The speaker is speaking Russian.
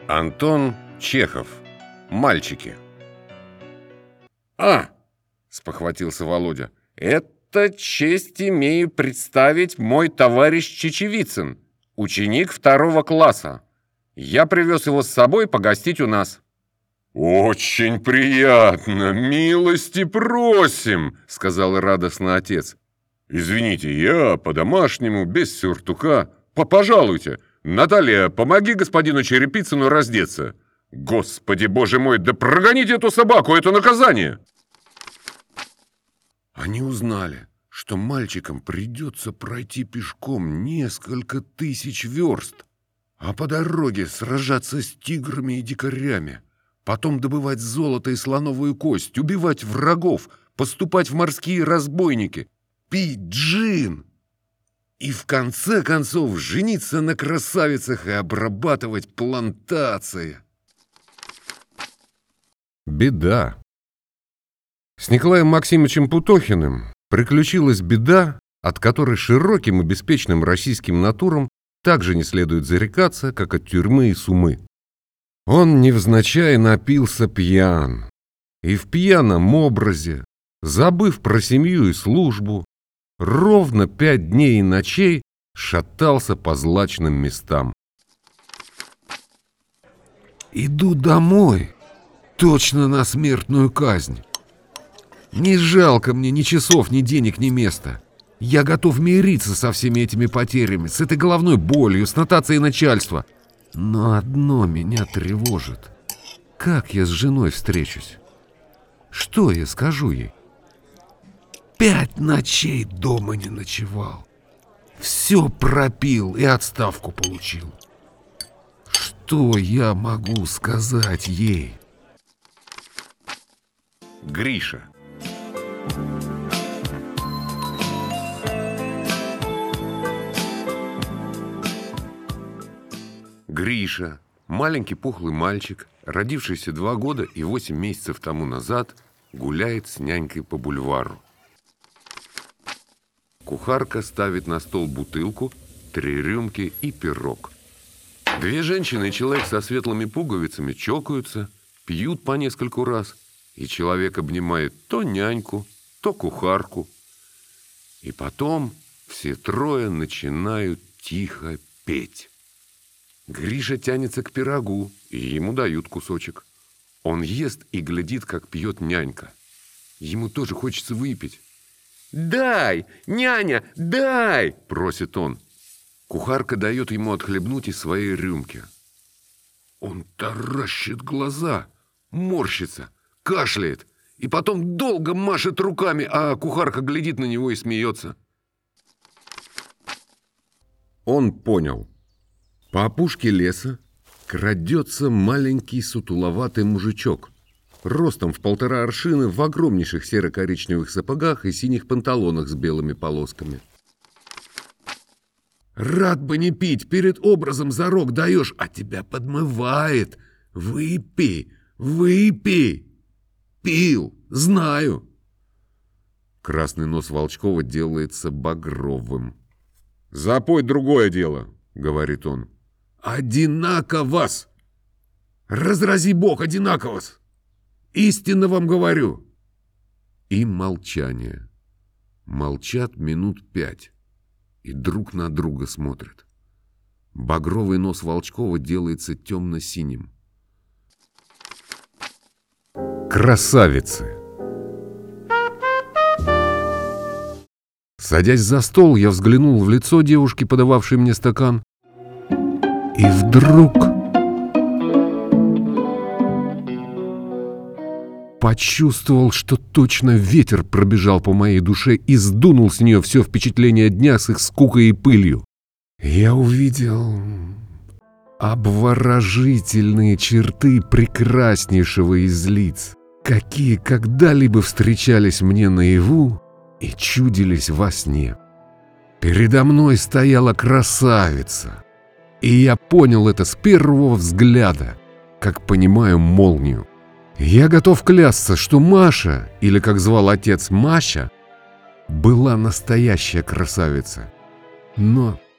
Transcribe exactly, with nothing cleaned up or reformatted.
Антон Чехов. Мальчики. «А!» — спохватился Володя. «Это честь имею представить мой товарищ Чечевицын, ученик второго класса. Я привез его с собой погостить у нас». «Очень приятно, милости просим», — сказал радостно отец. «Извините, я по-домашнему, без сюртука. Пожалуйте, Наталья, помоги господину Черепицыну раздеться. Господи, боже мой, да прогоните эту собаку, это наказание!» Они узнали, что мальчикам придется пройти пешком несколько тысяч верст, а по дороге сражаться с тиграми и дикарями, потом добывать золото и слоновую кость, убивать врагов, поступать в морские разбойники, пить джин и в конце концов жениться на красавицах и обрабатывать плантации. Беда. С Николаем Максимовичем Путохиным приключилась беда, от которой широким и беспечным российским натурам также не следует зарекаться, как от тюрьмы и сумы. Он невзначай напился пьян, и в пьяном образе, забыв про семью и службу, ровно пять дней и ночей шатался по злачным местам. «Иду домой, точно на смертную казнь. Не жалко мне ни часов, ни денег, ни места. Я готов мириться со всеми этими потерями, с этой головной болью, с нотацией начальства. Но одно меня тревожит. Как я с женой встречусь? Что я скажу ей? Пять ночей дома не ночевал. Все пропил и отставку получил. Что я могу сказать ей?» Гриша. Гриша, маленький пухлый мальчик, родившийся два года и восемь месяцев тому назад, гуляет с нянькой по бульвару. Кухарка ставит на стол бутылку, три рюмки и пирог. Две женщины и человек со светлыми пуговицами чокаются, пьют по нескольку раз, и человек обнимает то няньку, то кухарку. И потом все трое начинают тихо петь. Гриша тянется к пирогу, и ему дают кусочек. Он ест и глядит, как пьет нянька. Ему тоже хочется выпить. «Дай, няня, дай!» – просит он. Кухарка дает ему отхлебнуть из своей рюмки. Он таращит глаза, морщится, кашляет и потом долго машет руками, а кухарка глядит на него и смеется. Он понял. По опушке леса крадется маленький сутуловатый мужичок, ростом в полтора аршина, в огромнейших серо-коричневых сапогах и синих панталонах с белыми полосками. «Рад бы не пить, перед образом зарок даешь, а тебя подмывает. Выпей, выпей. Пил, знаю». Красный нос Волчкова делается багровым. «Запой другое дело», — говорит он. «Одинаково-с! Разрази Бог, одинаково-с! Истинно вам говорю!» И молчание. Молчат минут пять и друг на друга смотрят. Багровый нос Волчкова делается темно-синим. Красавицы! Садясь за стол, я взглянул в лицо девушки, подававшей мне стакан, и вдруг почувствовал, что точно ветер пробежал по моей душе и сдунул с нее все впечатление дня с их скукой и пылью. Я увидел обворожительные черты прекраснейшего из лиц, какие когда-либо встречались мне наяву и чудились во сне. Передо мной стояла красавица, и я понял это с первого взгляда, как понимаю молнию. Я готов клясться, что Маша, или, как звал отец, Маща, была настоящая красавица. Но